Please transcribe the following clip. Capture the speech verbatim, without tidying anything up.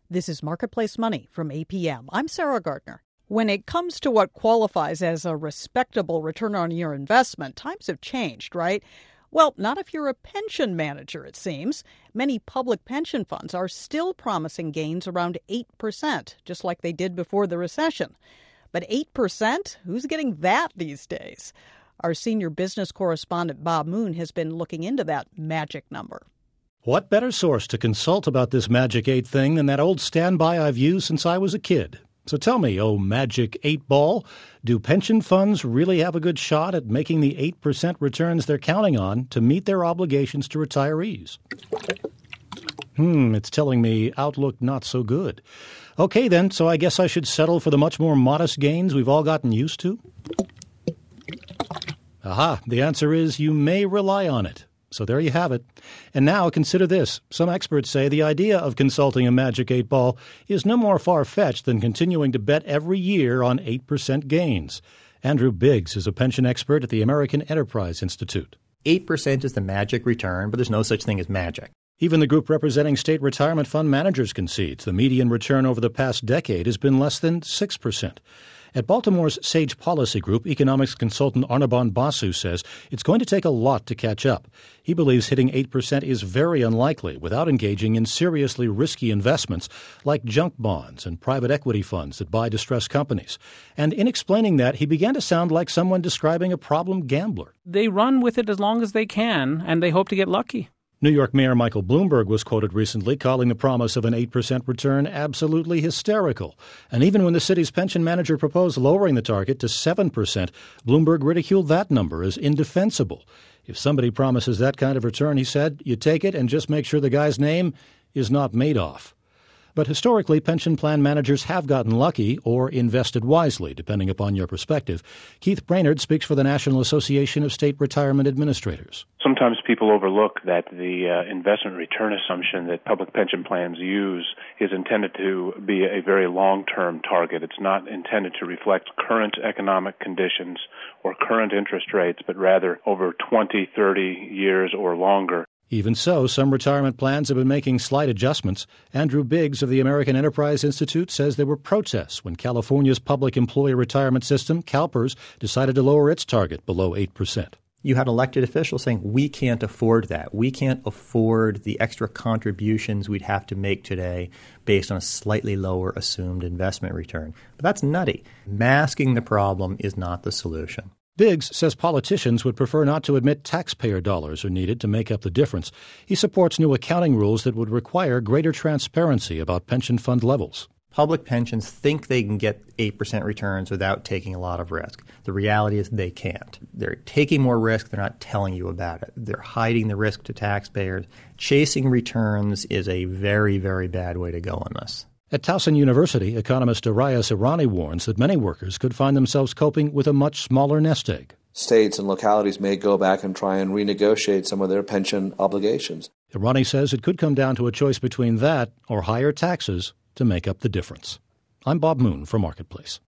This is Marketplace Money from A P M. I'm Sarah Gardner. When it comes to what qualifies as a respectable return on your investment, times have changed, right? Well, not if you're a pension manager, it seems. Many public pension funds are still promising gains around eight percent, just like they did before the recession. But eight percent? Who's getting that these days? Our senior business correspondent, Bob Moon, has been looking into that magic number. What better source to consult about this Magic eight thing than that old standby I've used since I was a kid? So tell me, oh Magic eight Ball, do pension funds really have a good shot at making the eight percent returns they're counting on to meet their obligations to retirees? Hmm, it's telling me outlook not so good. Okay then, so I guess I should settle for the much more modest gains we've all gotten used to? Aha, the answer is you may rely on it. So there you have it. And now consider this. Some experts say the idea of consulting a Magic eight Ball is no more far-fetched than continuing to bet every year on eight percent gains. Andrew Biggs is a pension expert at the American Enterprise Institute. eight percent is the magic return, but there's no such thing as magic. Even the group representing state retirement fund managers concedes the median return over the past decade has been less than six percent. At Baltimore's Sage Policy Group, economics consultant Arnaban Basu says it's going to take a lot to catch up. He believes hitting eight percent is very unlikely without engaging in seriously risky investments like junk bonds and private equity funds that buy distressed companies. And in explaining that, he began to sound like someone describing a problem gambler. They run with it as long as they can, and they hope to get lucky. New York Mayor Michael Bloomberg was quoted recently calling the promise of an eight percent return absolutely hysterical. And even when the city's pension manager proposed lowering the target to seven percent, Bloomberg ridiculed that number as indefensible. If somebody promises that kind of return, he said, you take it and just make sure the guy's name is not Madoff. But historically, pension plan managers have gotten lucky or invested wisely, depending upon your perspective. Keith Brainerd speaks for the National Association of State Retirement Administrators. Sometimes people overlook that the uh, investment return assumption that public pension plans use is intended to be a very long-term target. It's not intended to reflect current economic conditions or current interest rates, but rather over twenty, thirty years or longer. Even so, some retirement plans have been making slight adjustments. Andrew Biggs of the American Enterprise Institute says there were protests when California's public employee retirement system, CalPERS, decided to lower its target below eight percent. You had elected officials saying, we can't afford that. We can't afford the extra contributions we'd have to make today based on a slightly lower assumed investment return. But that's nutty. Masking the problem is not the solution. Biggs says politicians would prefer not to admit taxpayer dollars are needed to make up the difference. He supports new accounting rules that would require greater transparency about pension fund levels. Public pensions think they can get eight percent returns without taking a lot of risk. The reality is they can't. They're taking more risk. They're not telling you about it. They're hiding the risk to taxpayers. Chasing returns is a very, very bad way to go on this. At Towson University, economist Arias Irani warns that many workers could find themselves coping with a much smaller nest egg. States and localities may go back and try and renegotiate some of their pension obligations. Irani says it could come down to a choice between that or higher taxes to make up the difference. I'm Bob Moon for Marketplace.